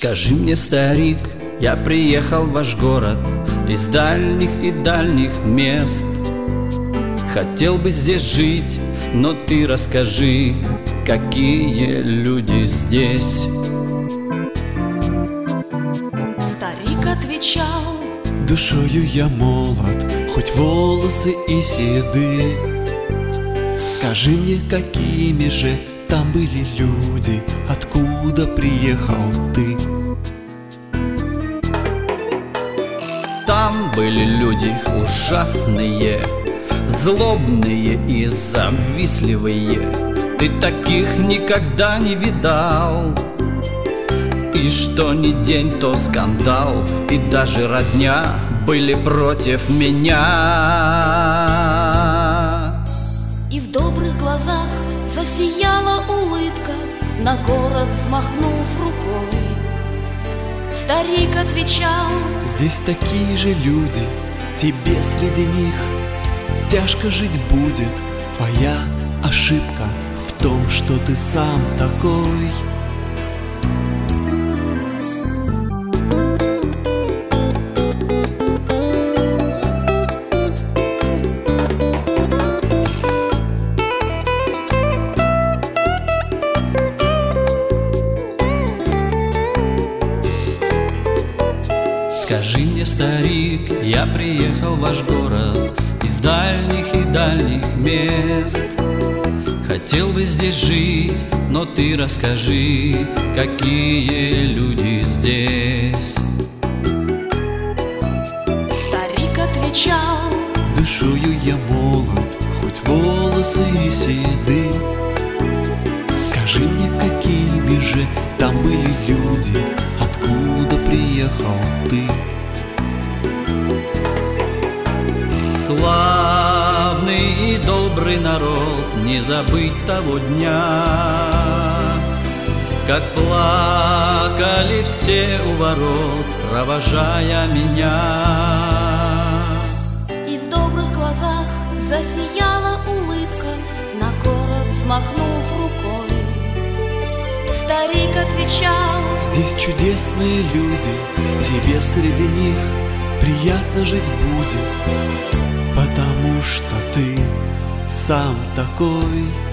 Скажи мне, старик, я приехал в ваш город из дальних и дальних мест. Хотел бы здесь жить, но ты расскажи, какие люди здесь. Старик отвечал: душою я молод, хоть волосы и седы. Скажи мне, какими же там были люди, откуда приехал ты? Там были люди ужасные, злобные и завистливые. Ты таких никогда не видал. И что ни день, то скандал, и даже родня были против меня. И в добрых глазах засияла улыбка, на город взмахнув рукой. Старик отвечал: здесь такие же люди, тебе среди них тяжко жить будет. Твоя ошибка в том, что ты сам такой. Скажи мне, старик, я приехал в ваш город из дальних и дальних мест. Хотел бы здесь жить, но ты расскажи, какие люди здесь. Старик отвечал: душою я молод, хоть волосы и седы. Скажи мне, какими же там были люди, откуда приехал ты? Славный и добрый народ, не забыть того дня, как плакали все у ворот, провожая меня. И в добрых глазах засияла улыбка, на город взмахнув рукой. Старик отвечал: здесь чудесные люди, тебе среди них приятно жить будет, потому что ты сам такой.